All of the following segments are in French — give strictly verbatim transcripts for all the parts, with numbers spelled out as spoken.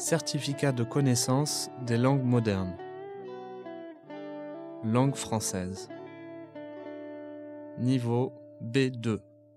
Certificat de connaissance des langues modernes. Langue française. Niveau B deux.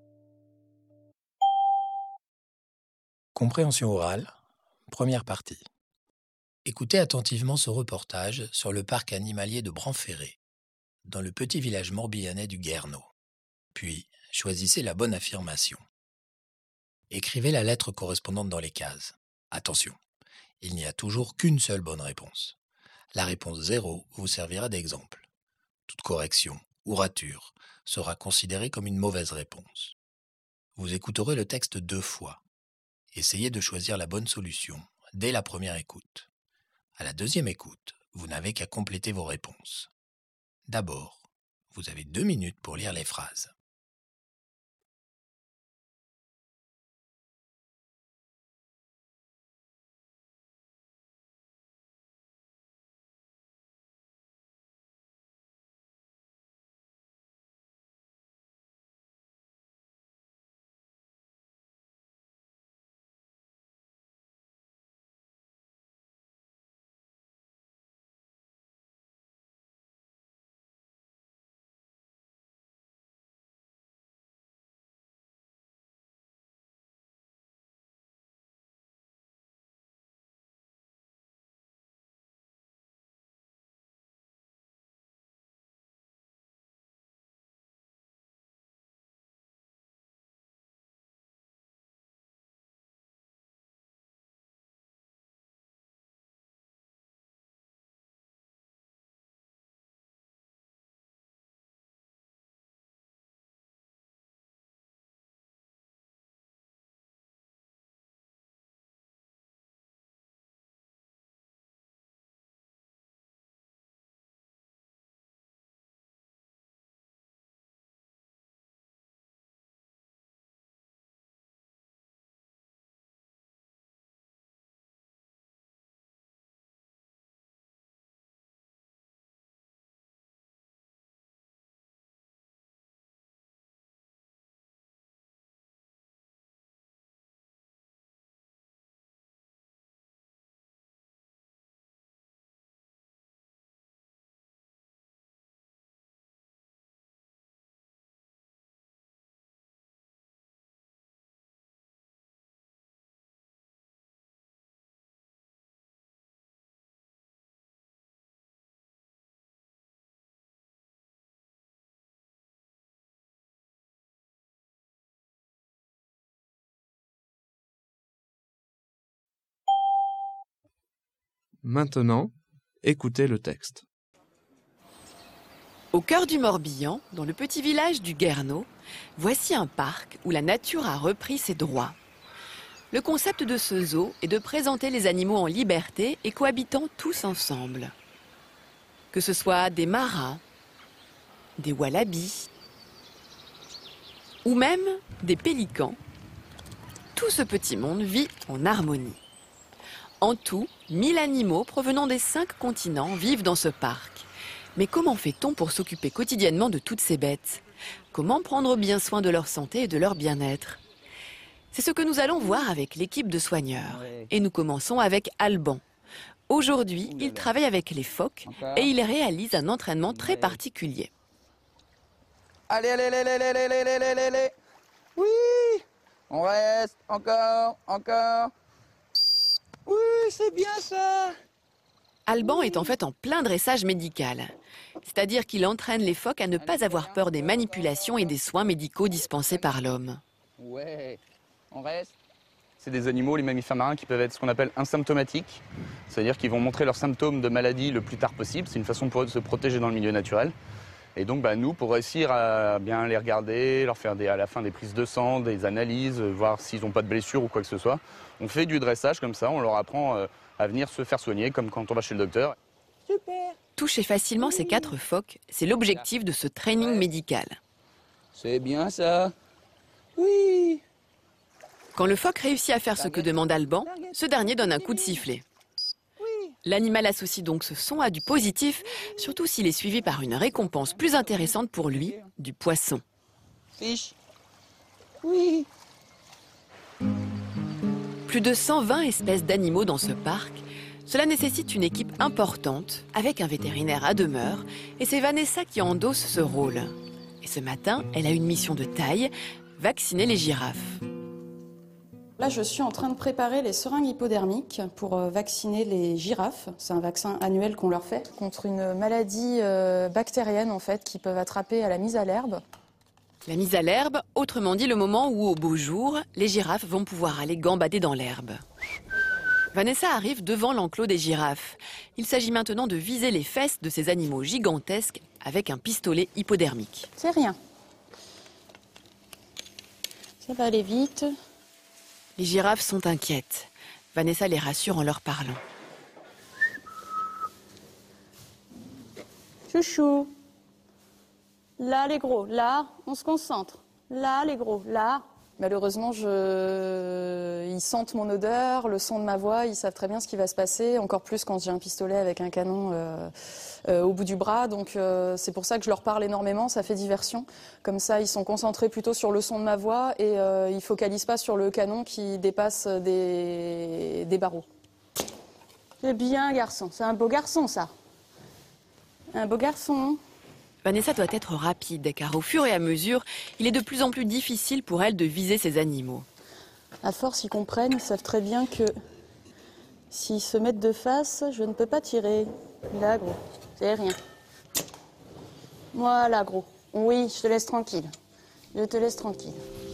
Compréhension orale, première partie. Écoutez attentivement ce reportage sur le parc animalier de Branferré, dans le petit village morbihanais du Guerneau. Puis, choisissez la bonne affirmation. Écrivez la lettre correspondante dans les cases. Attention, il n'y a toujours qu'une seule bonne réponse. La réponse zéro vous servira d'exemple. Toute correction ou rature sera considérée comme une mauvaise réponse. Vous écouterez le texte deux fois. Essayez de choisir la bonne solution dès la première écoute. À la deuxième écoute, vous n'avez qu'à compléter vos réponses. D'abord, vous avez deux minutes pour lire les phrases. Maintenant, écoutez le texte. Au cœur du Morbihan, dans le petit village du Guerneau, voici un parc où la nature a repris ses droits. Le concept de ce zoo est de présenter les animaux en liberté et cohabitant tous ensemble. Que ce soit des marins, des wallabies ou même des pélicans, tout ce petit monde vit en harmonie. En tout, mille animaux provenant des cinq continents vivent dans ce parc. Mais comment fait-on pour s'occuper quotidiennement de toutes ces bêtes? Comment prendre bien soin de leur santé et de leur bien-être? C'est ce que nous allons voir avec l'équipe de soigneurs. Et nous commençons avec Alban. Aujourd'hui, il travaille avec les phoques et il réalise un entraînement très particulier. Allez, allez, allez, allez, allez, allez, allez, allez. Oui, on reste, encore, encore. Oui, c'est bien ça. Alban est en fait en plein dressage médical. C'est-à-dire qu'il entraîne les phoques à ne pas avoir peur des manipulations et des soins médicaux dispensés par l'homme. Ouais, on reste. C'est des animaux, les mammifères marins, qui peuvent être ce qu'on appelle asymptomatiques. C'est-à-dire qu'ils vont montrer leurs symptômes de maladie le plus tard possible. C'est une façon pour eux de se protéger dans le milieu naturel. Et donc bah, nous, pour réussir à bien les regarder, leur faire des, à la fin des prises de sang, des analyses, voir s'ils n'ont pas de blessures ou quoi que ce soit, on fait du dressage comme ça, on leur apprend euh, à venir se faire soigner comme quand on va chez le docteur. Super. Toucher facilement ces quatre phoques, c'est l'objectif de ce training médical. C'est bien ça. Oui. Quand le phoque réussit à faire ce que demande Alban, ce dernier donne un coup de sifflet. L'animal associe donc ce son à du positif, surtout s'il est suivi par une récompense plus intéressante pour lui, du poisson. Fiche. Oui. Plus de cent vingt espèces d'animaux dans ce parc. Cela nécessite une équipe importante, avec un vétérinaire à demeure, et c'est Vanessa qui endosse ce rôle. Et ce matin, elle a une mission de taille, vacciner les girafes. Là, je suis en train de préparer les seringues hypodermiques pour vacciner les girafes. C'est un vaccin annuel qu'on leur fait contre une maladie bactérienne en fait, qu'ils peuvent attraper à la mise à l'herbe. La mise à l'herbe, autrement dit le moment où, au beau jour, les girafes vont pouvoir aller gambader dans l'herbe. Vanessa arrive devant l'enclos des girafes. Il s'agit maintenant de viser les fesses de ces animaux gigantesques avec un pistolet hypodermique. C'est rien. Ça va aller vite. Les girafes sont inquiètes. Vanessa les rassure en leur parlant. Chouchou. Là, les gros. Là, on se concentre. Là, les gros. Là. Malheureusement, je... ils sentent mon odeur, le son de ma voix, ils savent très bien ce qui va se passer, encore plus quand j'ai un pistolet avec un canon euh, euh, au bout du bras. Donc euh, c'est pour ça que je leur parle énormément, ça fait diversion. Comme ça, ils sont concentrés plutôt sur le son de ma voix et euh, ils ne focalisent pas sur le canon qui dépasse des, des barreaux. C'est bien, garçon. C'est un beau garçon, ça. Un beau garçon. Vanessa doit être rapide, car au fur et à mesure, il est de plus en plus difficile pour elle de viser ces animaux. À force, ils comprennent, ils savent très bien que s'ils se mettent de face, je ne peux pas tirer. Là, gros, c'est rien. Voilà, gros. Oui, je te laisse tranquille. Je te laisse tranquille.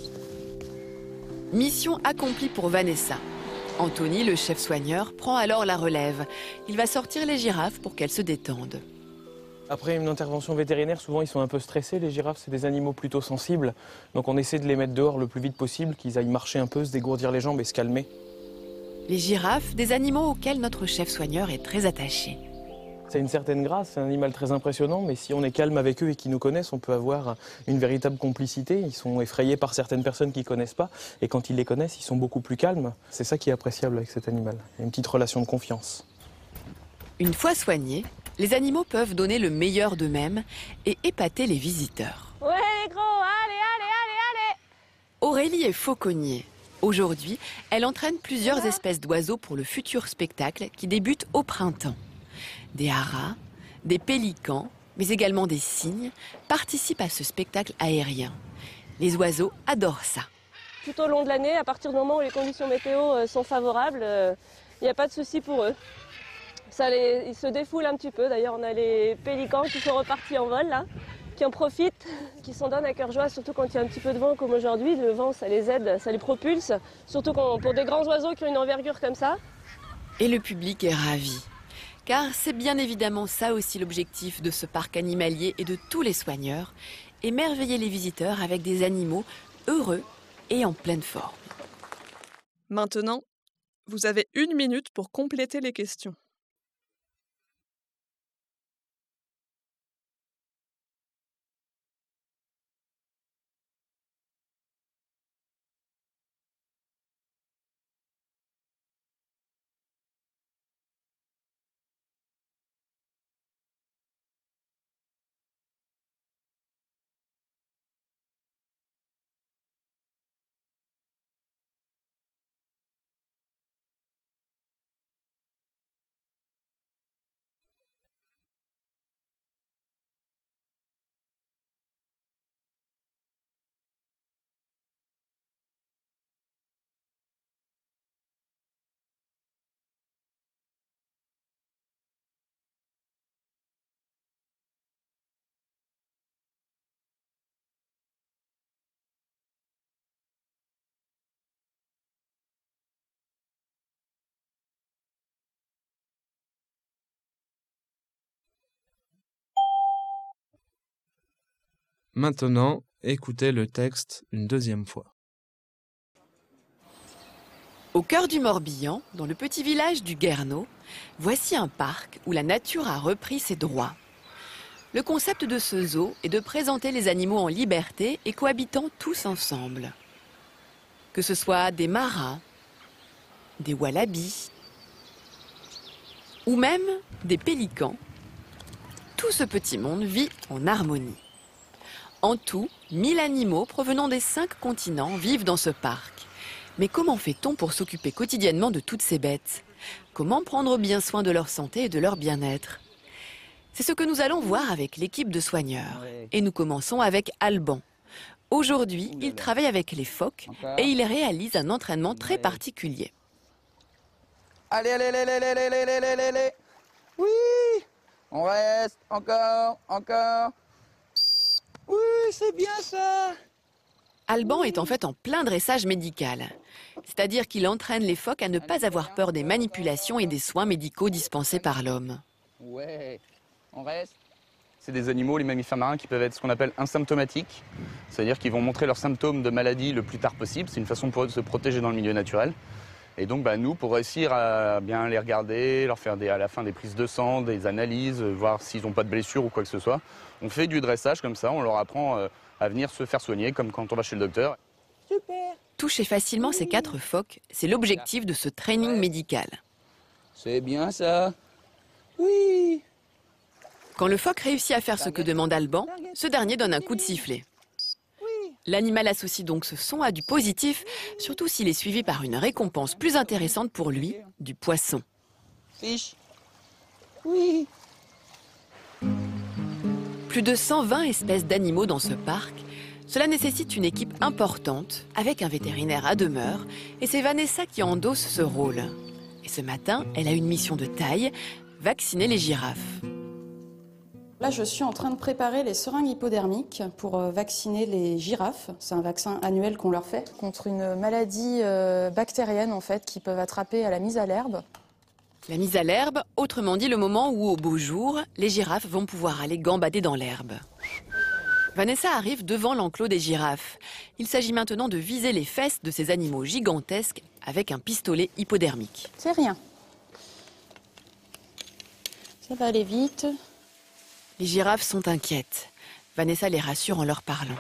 Mission accomplie pour Vanessa. Anthony, le chef soigneur, prend alors la relève. Il va sortir les girafes pour qu'elles se détendent. Après une intervention vétérinaire, souvent ils sont un peu stressés, les girafes, c'est des animaux plutôt sensibles. Donc on essaie de les mettre dehors le plus vite possible, qu'ils aillent marcher un peu, se dégourdir les jambes et se calmer. Les girafes, des animaux auxquels notre chef soigneur est très attaché. C'est une certaine grâce, c'est un animal très impressionnant, mais si on est calme avec eux et qu'ils nous connaissent, on peut avoir une véritable complicité. Ils sont effrayés par certaines personnes qu'ils ne connaissent pas, et quand ils les connaissent, ils sont beaucoup plus calmes. C'est ça qui est appréciable avec cet animal, il y a une petite relation de confiance. Une fois soignés, les animaux peuvent donner le meilleur d'eux-mêmes et épater les visiteurs. Ouais les gros, allez, allez, allez, allez. Aurélie est fauconnier. Aujourd'hui, elle entraîne plusieurs espèces d'oiseaux pour le futur spectacle qui débute au printemps. Des haras, des pélicans, mais également des cygnes participent à ce spectacle aérien. Les oiseaux adorent ça. Tout au long de l'année, à partir du moment où les conditions météo sont favorables, il n'y a pas de souci pour eux. Ça les, ils se défoulent un petit peu. D'ailleurs, on a les pélicans qui sont repartis en vol, là, qui en profitent, qui s'en donnent à cœur joie, surtout quand il y a un petit peu de vent comme aujourd'hui. Le vent, ça les aide, ça les propulse, surtout quand, pour des grands oiseaux qui ont une envergure comme ça. Et le public est ravi. Car c'est bien évidemment ça aussi l'objectif de ce parc animalier et de tous les soigneurs, émerveiller les visiteurs avec des animaux heureux et en pleine forme. Maintenant, vous avez une minute pour compléter les questions. Maintenant, écoutez le texte une deuxième fois. Au cœur du Morbihan, dans le petit village du Guerneau, voici un parc où la nature a repris ses droits. Le concept de ce zoo est de présenter les animaux en liberté et cohabitant tous ensemble. Que ce soit des maras, des wallabies ou même des pélicans, tout ce petit monde vit en harmonie. En tout, mille animaux provenant des cinq continents vivent dans ce parc. Mais comment fait-on pour s'occuper quotidiennement de toutes ces bêtes? Comment prendre bien soin de leur santé et de leur bien-être? C'est ce que nous allons voir avec l'équipe de soigneurs. Et nous commençons avec Alban. Aujourd'hui, il travaille avec les phoques et il réalise un entraînement très particulier. Allez, allez, allez, allez, allez, allez, allez, allez, allez. Oui, on reste, encore, encore. Oui, c'est bien ça. Alban est en fait en plein dressage médical. C'est-à-dire qu'il entraîne les phoques à ne pas avoir peur des manipulations et des soins médicaux dispensés par l'homme. Ouais, on reste. C'est des animaux, les mammifères marins, qui peuvent être ce qu'on appelle asymptomatiques. C'est-à-dire qu'ils vont montrer leurs symptômes de maladie le plus tard possible. C'est une façon pour eux de se protéger dans le milieu naturel. Et donc bah, nous, pour réussir à bien les regarder, leur faire des, à la fin des prises de sang, des analyses, voir s'ils n'ont pas de blessures ou quoi que ce soit, on fait du dressage comme ça, on leur apprend euh, à venir se faire soigner comme quand on va chez le docteur. Super. Toucher facilement ces quatre phoques, c'est l'objectif de ce training médical. C'est bien ça. Oui. Quand le phoque réussit à faire ce que demande Alban, ce dernier donne un coup de sifflet. L'animal associe donc ce son à du positif, surtout s'il est suivi par une récompense plus intéressante pour lui, du poisson. Fiche. Oui. Plus de cent vingt espèces d'animaux dans ce parc. Cela nécessite une équipe importante, avec un vétérinaire à demeure, et c'est Vanessa qui endosse ce rôle. Et ce matin, elle a une mission de taille, vacciner les girafes. Là, je suis en train de préparer les seringues hypodermiques pour vacciner les girafes. C'est un vaccin annuel qu'on leur fait contre une maladie euh, bactérienne en fait qui peuvent attraper à la mise à l'herbe. La mise à l'herbe, autrement dit le moment où, au beau jour, les girafes vont pouvoir aller gambader dans l'herbe. Vanessa arrive devant l'enclos des girafes. Il s'agit maintenant de viser les fesses de ces animaux gigantesques avec un pistolet hypodermique. C'est rien. Ça va aller vite. Les girafes sont inquiètes. Vanessa les rassure en leur parlant.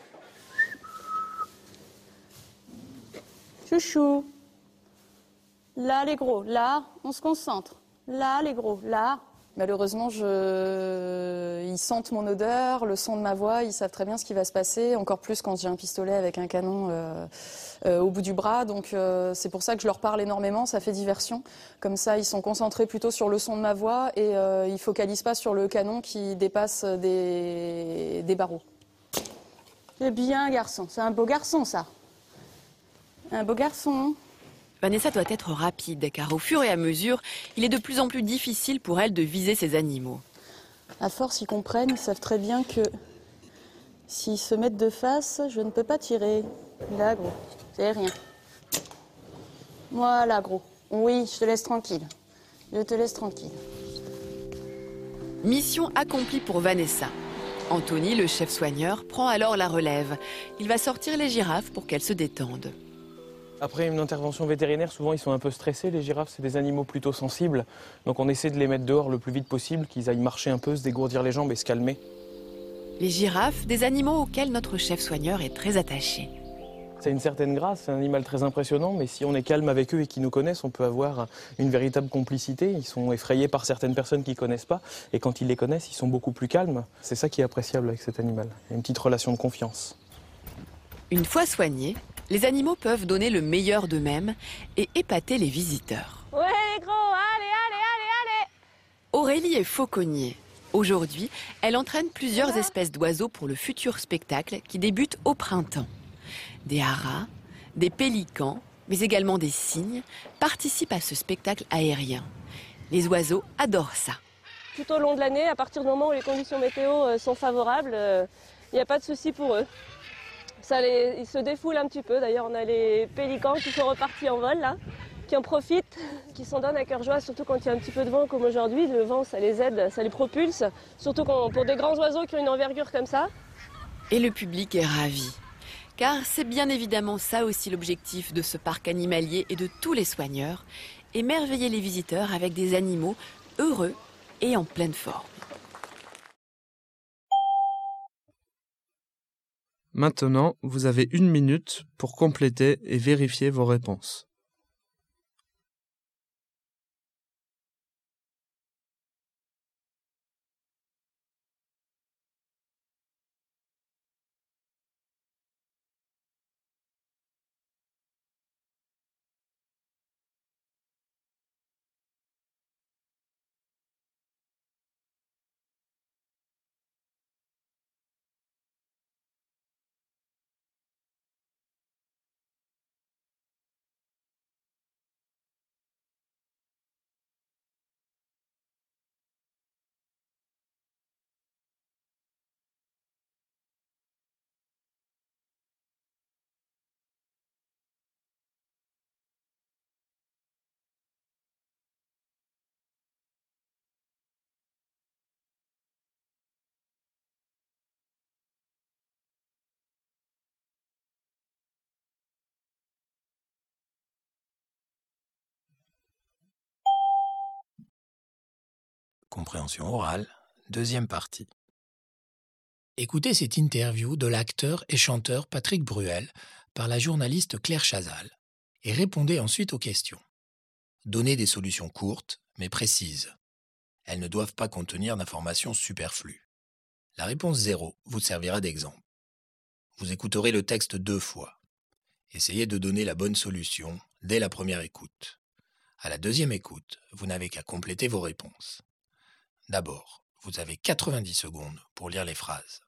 Chouchou. Là, les gros. Là, on se concentre. Là, les gros. Là. Malheureusement, je... ils sentent mon odeur, le son de ma voix, ils savent très bien ce qui va se passer, encore plus quand j'ai un pistolet avec un canon euh, euh, au bout du bras. Donc euh, c'est pour ça que je leur parle énormément, ça fait diversion. Comme ça, ils sont concentrés plutôt sur le son de ma voix et euh, ils focalisent pas sur le canon qui dépasse des, des barreaux. C'est bien, garçon. C'est un beau garçon, ça. Un beau garçon. Vanessa doit être rapide, car au fur et à mesure, il est de plus en plus difficile pour elle de viser ces animaux. À force, ils comprennent, ils savent très bien que s'ils se mettent de face, je ne peux pas tirer. Là, gros, c'est rien. Voilà, gros. Oui, je te laisse tranquille. Je te laisse tranquille. Mission accomplie pour Vanessa. Anthony, le chef soigneur, prend alors la relève. Il va sortir les girafes pour qu'elles se détendent. Après une intervention vétérinaire, souvent ils sont un peu stressés, les girafes, c'est des animaux plutôt sensibles. Donc on essaie de les mettre dehors le plus vite possible, qu'ils aillent marcher un peu, se dégourdir les jambes et se calmer. Les girafes, des animaux auxquels notre chef soigneur est très attaché. C'est une certaine grâce, c'est un animal très impressionnant, mais si on est calme avec eux et qu'ils nous connaissent, on peut avoir une véritable complicité. Ils sont effrayés par certaines personnes qu'ils ne connaissent pas, et quand ils les connaissent, ils sont beaucoup plus calmes. C'est ça qui est appréciable avec cet animal, il y a une petite relation de confiance. Une fois soignés, les animaux peuvent donner le meilleur d'eux-mêmes et épater les visiteurs. Ouais les gros, allez, allez, allez, allez. Aurélie est fauconnier. Aujourd'hui, elle entraîne plusieurs espèces d'oiseaux pour le futur spectacle qui débute au printemps. Des haras, des pélicans, mais également des cygnes participent à ce spectacle aérien. Les oiseaux adorent ça. Tout au long de l'année, à partir du moment où les conditions météo sont favorables, il n'y a pas de souci pour eux. Ça les, ils se défoulent un petit peu. D'ailleurs, on a les pélicans qui sont repartis en vol, là, qui en profitent, qui s'en donnent à cœur joie, surtout quand il y a un petit peu de vent comme aujourd'hui. Le vent, ça les aide, ça les propulse, surtout quand, pour des grands oiseaux qui ont une envergure comme ça. Et le public est ravi. Car c'est bien évidemment ça aussi l'objectif de ce parc animalier et de tous les soigneurs, émerveiller les visiteurs avec des animaux heureux et en pleine forme. Maintenant, vous avez une minute pour compléter et vérifier vos réponses. Compréhension orale, deuxième partie. Écoutez cette interview de l'acteur et chanteur Patrick Bruel par la journaliste Claire Chazal et répondez ensuite aux questions. Donnez des solutions courtes mais précises. Elles ne doivent pas contenir d'informations superflues. La réponse zéro vous servira d'exemple. Vous écouterez le texte deux fois. Essayez de donner la bonne solution dès la première écoute. À la deuxième écoute, vous n'avez qu'à compléter vos réponses. D'abord, vous avez quatre-vingt-dix secondes pour lire les phrases.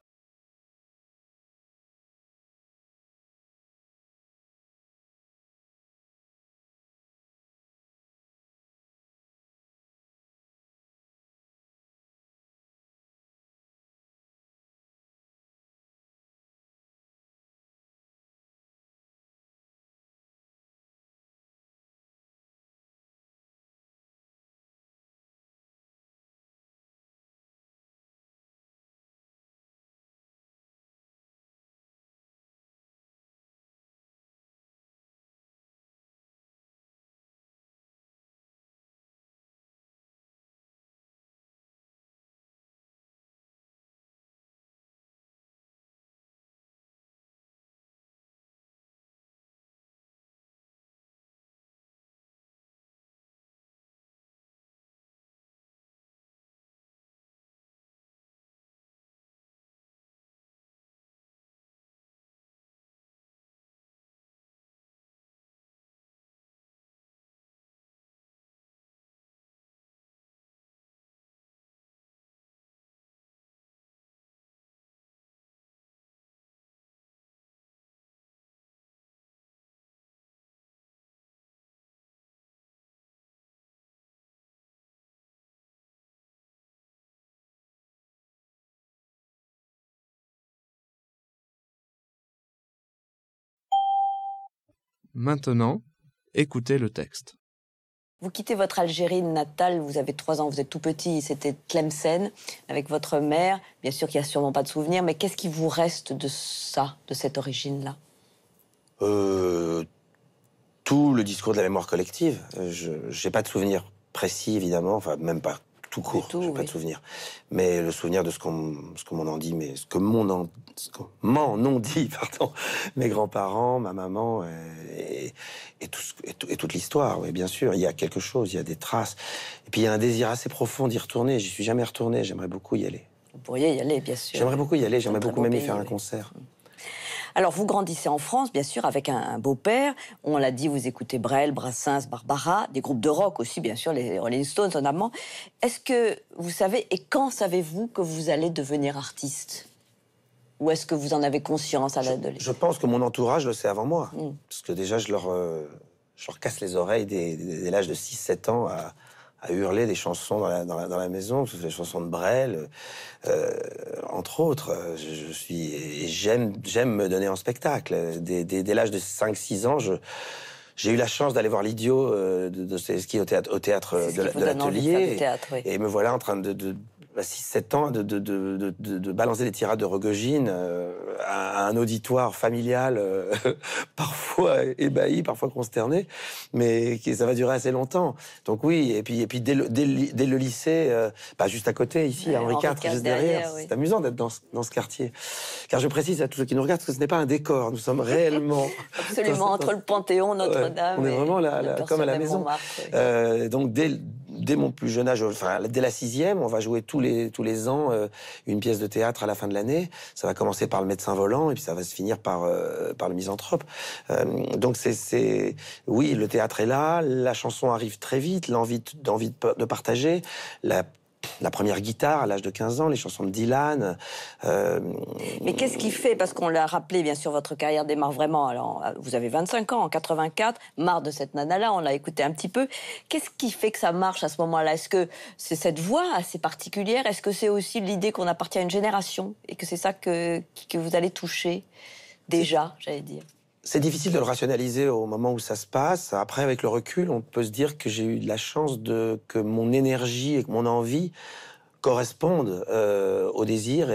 Maintenant, écoutez le texte. Vous quittez votre Algérie natale, vous avez trois ans, vous êtes tout petit, c'était Tlemcen, avec votre mère. Bien sûr qu'il n'y a sûrement pas de souvenirs, mais qu'est-ce qui vous reste de ça, de cette origine-là? euh, Tout le discours de la mémoire collective. Je n'ai pas de souvenir précis, évidemment, enfin, même pas tout court, je n'ai oui. pas de souvenir. Mais le souvenir de ce qu'on ce qu'on m'en dit, mais ce que mon en, ce qu'on m'en ont dit, pardon, mes grands-parents, ma maman, et, et, tout, et, tout, et toute l'histoire, oui, bien sûr. Il y a quelque chose, il y a des traces. Et puis il y a un désir assez profond d'y retourner. J'y suis jamais retourné, j'aimerais beaucoup y aller. Vous pourriez y aller, bien sûr. J'aimerais beaucoup y aller, j'aimerais beaucoup même pays, y faire oui. un concert. Alors, vous grandissez en France, bien sûr, avec un, un beau-père. On l'a dit, vous écoutez Brel, Brassens, Barbara, des groupes de rock aussi, bien sûr, les Rolling Stones, notamment. Est-ce que vous savez, et quand savez-vous que vous allez devenir artiste? Ou est-ce que vous en avez conscience à l'adolescence? Je pense que mon entourage le sait avant moi. Mm. Parce que déjà, je leur, euh, je leur casse les oreilles dès, dès, dès l'âge de six sept ans à... à hurler des chansons dans la, dans la, dans la maison, les chansons de Brel, euh, entre autres. Je, je suis, j'aime, j'aime me donner en spectacle. Dès, dès, dès l'âge de cinq six ans, je, j'ai eu la chance d'aller voir l'Idiot de Dostoïevski au théâtre, au théâtre de, de l'Atelier. Oui. Et me voilà en train de... de à six sept ans, de, de, de, de, de, de balancer des tirades de Rogojine euh, à, à un auditoire familial, euh, parfois ébahi, parfois consterné, mais qui, ça va durer assez longtemps. Donc oui, et puis, et puis dès, le, dès, le, dès le lycée, euh, bah juste à côté, ici, ouais, à Henri quatre, juste derrière, derrière oui. C'est amusant d'être dans, dans ce quartier. Car je précise à tous ceux qui nous regardent que ce n'est pas un décor, nous sommes réellement... Absolument, dans, entre le Panthéon, Notre-Dame... Ouais, on est vraiment là, là, comme à la maison. Oui. Euh, donc dès, dès mon plus jeune âge, enfin dès la sixième, on va jouer tous les, tous les ans euh, une pièce de théâtre à la fin de l'année. Ça va commencer par Le Médecin volant et puis ça va se finir par, euh, par Le Misanthrope. Euh, donc c'est, c'est... Oui, le théâtre est là, la chanson arrive très vite, l'envie d'envie de partager, la La première guitare à l'âge de quinze ans, les chansons de Dylan. Euh... Mais qu'est-ce qui fait, parce qu'on l'a rappelé, bien sûr, votre carrière démarre vraiment, alors vous avez vingt-cinq ans, en quatre-vingt-quatre, marre de cette nana-là, on l'a écouté un petit peu. Qu'est-ce qui fait que ça marche à ce moment-là? Est-ce que c'est cette voix assez particulière? Est-ce que c'est aussi l'idée qu'on appartient à une génération et que c'est ça que, que vous allez toucher déjà, j'allais dire? C'est difficile de le rationaliser au moment où ça se passe. Après, avec le recul, on peut se dire que j'ai eu de la chance de, que mon énergie et que mon envie correspondent euh, au désir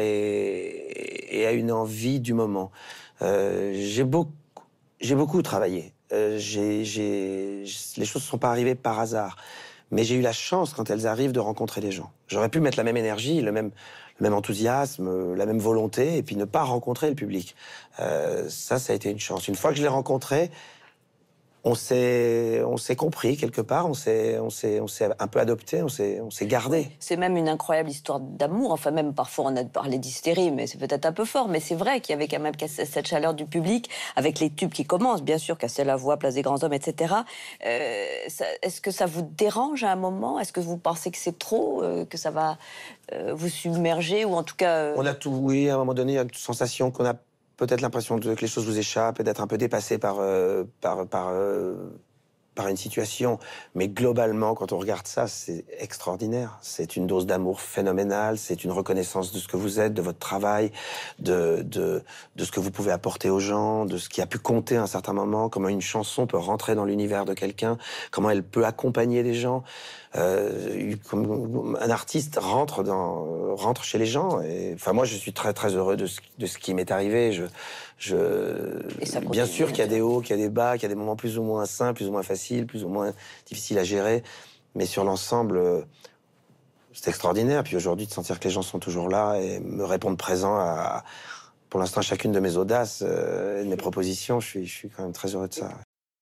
et, et à une envie du moment. Euh, j'ai beaucoup, j'ai beaucoup travaillé. Euh, j'ai, j'ai, les choses ne sont pas arrivées par hasard. Mais j'ai eu la chance, quand elles arrivent, de rencontrer les gens. J'aurais pu mettre la même énergie, le même, le même enthousiasme, la même volonté, et puis ne pas rencontrer le public. Euh, ça, ça a été une chance. Une fois que je l'ai rencontré, on s'est, on s'est compris quelque part, on s'est, on s'est, on s'est un peu adopté, on s'est, on s'est gardé. C'est même une incroyable histoire d'amour. Enfin, même parfois on a parlé d'hystérie, mais c'est peut-être un peu fort. Mais c'est vrai qu'il y avait quand même cette chaleur du public, avec les tubes qui commencent, bien sûr, Casser la voix, Place des grands hommes, et cetera. Euh, ça, est-ce que ça vous dérange à un moment? Est-ce que vous pensez que c'est trop, euh, que ça va euh, vous submerger, ou en tout cas... Euh... On a tout, oui, à un moment donné, il y a une sensation qu'on a peut-être l'impression que les choses vous échappent et d'être un peu dépassé par, euh, par, par, euh, par une situation. Mais globalement, quand on regarde ça, c'est extraordinaire. C'est une dose d'amour phénoménale, c'est une reconnaissance de ce que vous êtes, de votre travail, de, de, de ce que vous pouvez apporter aux gens, de ce qui a pu compter à un certain moment, comment une chanson peut rentrer dans l'univers de quelqu'un, comment elle peut accompagner les gens. Euh, comme un artiste rentre, dans, rentre chez les gens. Et, enfin, moi, je suis très, très heureux de ce, de ce qui m'est arrivé. Je, je, bien sûr qu'il y a des hauts, qu'il y a des bas, qu'il y a des moments plus ou moins simples, plus ou moins faciles, plus ou moins difficiles à gérer. Mais sur l'ensemble, c'est extraordinaire. Puis aujourd'hui, de sentir que les gens sont toujours là et me répondent présent à, pour l'instant, chacune de mes audaces euh, et de mes propositions, je suis, je suis quand même très heureux de ça.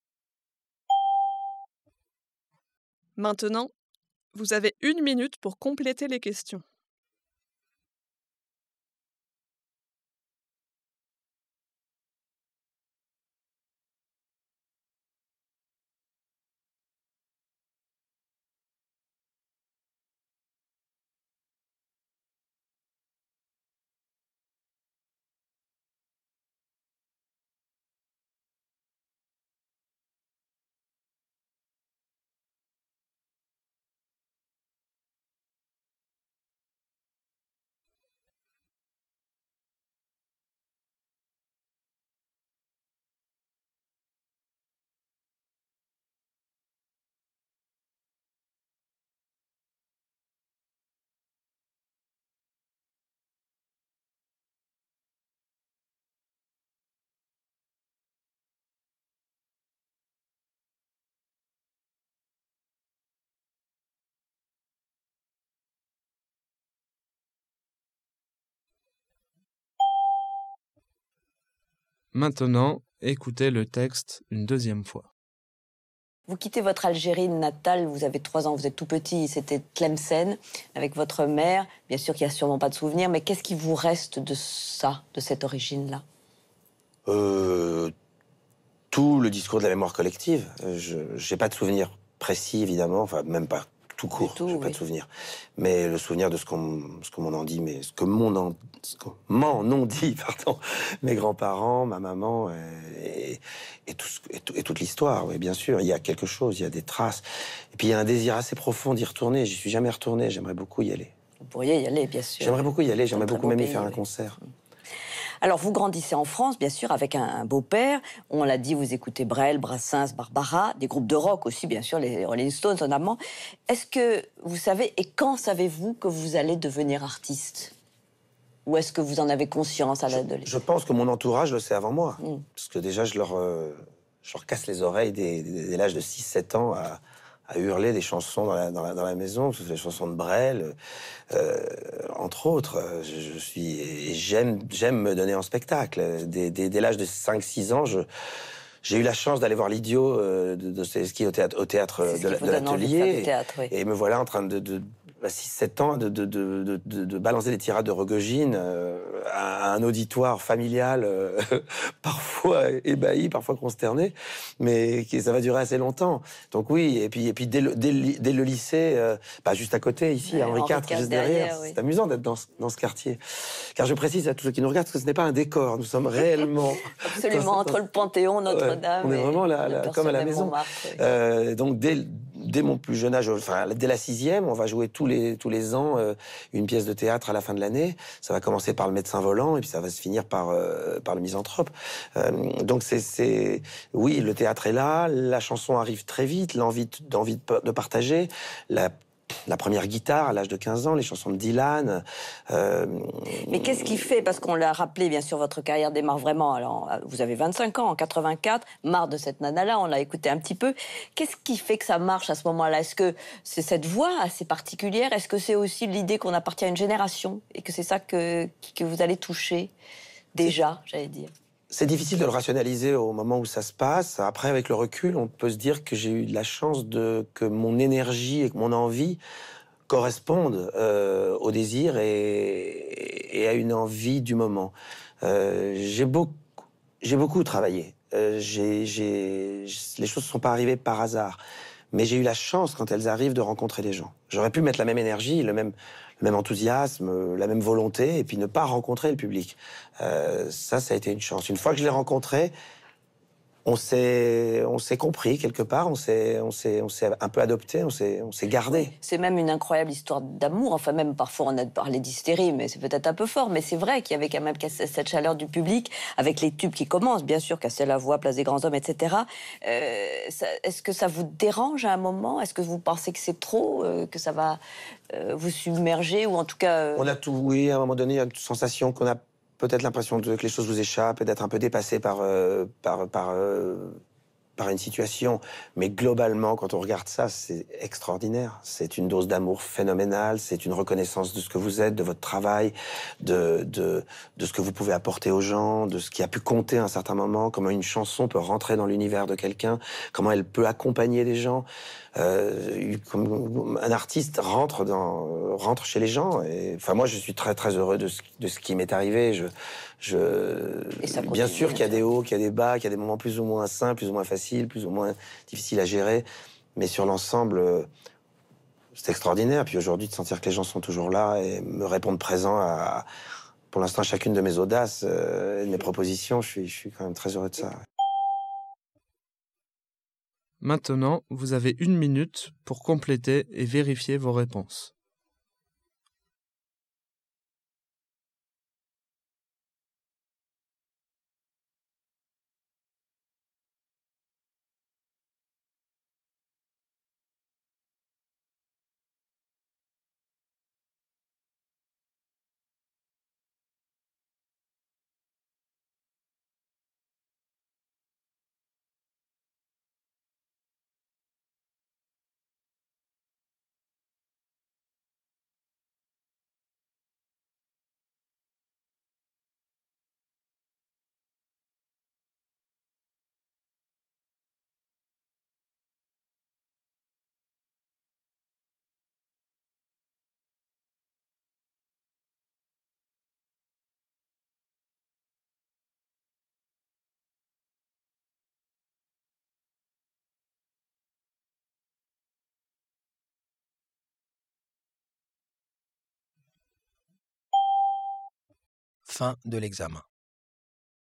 Maintenant, vous avez une minute pour compléter les questions. Maintenant, écoutez le texte une deuxième fois. Vous quittez votre Algérie natale, vous avez trois ans, vous êtes tout petit, c'était Tlemcen, avec votre mère. Bien sûr qu'il n'y a sûrement pas de souvenirs, mais qu'est-ce qui vous reste de ça, de cette origine-là? euh, Tout le discours de la mémoire collective. Je n'ai pas de souvenir précis, évidemment, enfin, même pas tout court, je n'ai pas oui. de souvenir. Mais le souvenir de ce qu'on ce qu'on m'en dit, mais ce que mon en, ce qu'on m'en ont dit, pardon, mes grands-parents, ma maman, et, et, tout, et, tout, et toute l'histoire, oui, bien sûr. Il y a quelque chose, il y a des traces. Et puis il y a un désir assez profond d'y retourner. J'y suis jamais retourné, j'aimerais beaucoup y aller. Vous pourriez y aller, bien sûr. J'aimerais beaucoup y aller, j'aimerais beaucoup même y faire pays, un oui. concert. Alors, vous grandissez en France, bien sûr, avec un, un beau-père. On l'a dit, vous écoutez Brel, Brassens, Barbara, des groupes de rock aussi, bien sûr, les Rolling Stones, notamment. Est-ce que vous savez, et quand savez-vous que vous allez devenir artiste? Ou est-ce que vous en avez conscience à l'adolescence? Je pense que mon entourage le sait avant moi. Mm. Parce que déjà, je leur, euh, je leur casse les oreilles dès, dès, dès l'âge de six sept ans à, à hurler des chansons dans la, dans la, dans la maison, des chansons de Brel, euh, entre autres. Je, je suis, et j'aime, j'aime me donner en spectacle. Dès, dès, dès l'âge de cinq six ans, je... J'ai eu la chance d'aller voir l'Idiot euh, de Dostoïevski au théâtre, au théâtre de, de l'Atelier. Oui. Et me voilà en train de, de à six sept ans, de, de, de, de, de balancer des tirades de Rogojine euh, à, à un auditoire familial, euh, parfois ébahi, parfois consterné, mais qui, ça va durer assez longtemps. Donc oui, et puis, et puis dès, le, dès, le, dès le lycée, euh, bah juste à côté, ici, à Henri quatre, juste derrière, derrière oui. C'est amusant d'être dans, dans ce quartier. Car je précise à tous ceux qui nous regardent que ce n'est pas un décor, nous sommes réellement... Absolument, entre le Panthéon, Notre-Dame... Ouais, on est vraiment là, là, comme à la maison. Oui. Euh, donc dès, dès mon plus jeune âge, enfin dès la sixième, on va jouer tous les, tous les ans euh, une pièce de théâtre à la fin de l'année. Ça va commencer par le médecin volant et puis ça va se finir par, euh, par le misanthrope. Euh, donc c'est, c'est... Oui, le théâtre est là, la chanson arrive très vite, l'envie, d'envie de partager, la la première guitare à l'âge de quinze ans, les chansons de Dylan. Euh... Mais qu'est-ce qui fait, parce qu'on l'a rappelé, bien sûr, votre carrière démarre vraiment, alors vous avez vingt-cinq ans, en quatre-vingt-quatre, marre de cette nana-là, on l'a écouté un petit peu. Qu'est-ce qui fait que ça marche à ce moment-là? Est-ce que c'est cette voix assez particulière? Est-ce que c'est aussi l'idée qu'on appartient à une génération et que c'est ça que, que vous allez toucher déjà, j'allais dire? C'est difficile de le rationaliser au moment où ça se passe. Après, avec le recul, on peut se dire que j'ai eu de la chance de, que mon énergie et que mon envie correspondent euh, au désir et, et à une envie du moment. Euh, j'ai beaucoup, j'ai beaucoup travaillé. Euh, j'ai, j'ai, les choses ne sont pas arrivées par hasard. Mais j'ai eu la chance, quand elles arrivent, de rencontrer des gens. J'aurais pu mettre la même énergie, le même, le même enthousiasme, la même volonté, et puis ne pas rencontrer le public. Euh, ça, ça a été une chance. Une fois que je l'ai rencontré, on s'est, on s'est compris quelque part, on s'est, on s'est, on s'est un peu adopté, on s'est, on s'est gardé. C'est même une incroyable histoire d'amour. Enfin, même parfois on a parlé d'hystérie, mais c'est peut-être un peu fort. Mais c'est vrai qu'il y avait quand même cette chaleur du public, avec les tubes qui commencent, bien sûr, Casser la voix, Place des grands hommes, et cetera. Euh, ça, est-ce que ça vous dérange à un moment? Est-ce que vous pensez que c'est trop, euh, que ça va euh, vous submerger, ou en tout cas... Euh... On a tout, oui, à un moment donné, il y a une sensation qu'on a peut-être l'impression de, que les choses vous échappent et d'être un peu dépassé par, euh, par, par, euh, par une situation. Mais globalement, quand on regarde ça, c'est extraordinaire. C'est une dose d'amour phénoménale, c'est une reconnaissance de ce que vous êtes, de votre travail, de, de, de ce que vous pouvez apporter aux gens, de ce qui a pu compter à un certain moment, comment une chanson peut rentrer dans l'univers de quelqu'un, comment elle peut accompagner les gens. Euh, comme un artiste rentre, dans, rentre chez les gens. Et, enfin, moi, je suis très, très heureux de ce, de ce qui m'est arrivé. Je, je, bien sûr qu'il y a des hauts, qu'il y a des bas, qu'il y a des moments plus ou moins sains, plus ou moins faciles, plus ou moins difficiles à gérer. Mais sur l'ensemble, c'est extraordinaire. Puis aujourd'hui, de sentir que les gens sont toujours là et me répondent présent à, pour l'instant, chacune de mes audaces, euh, de mes propositions, je suis, je suis quand même très heureux de ça. Maintenant, vous avez une minute pour compléter et vérifier vos réponses. Fin de l'examen.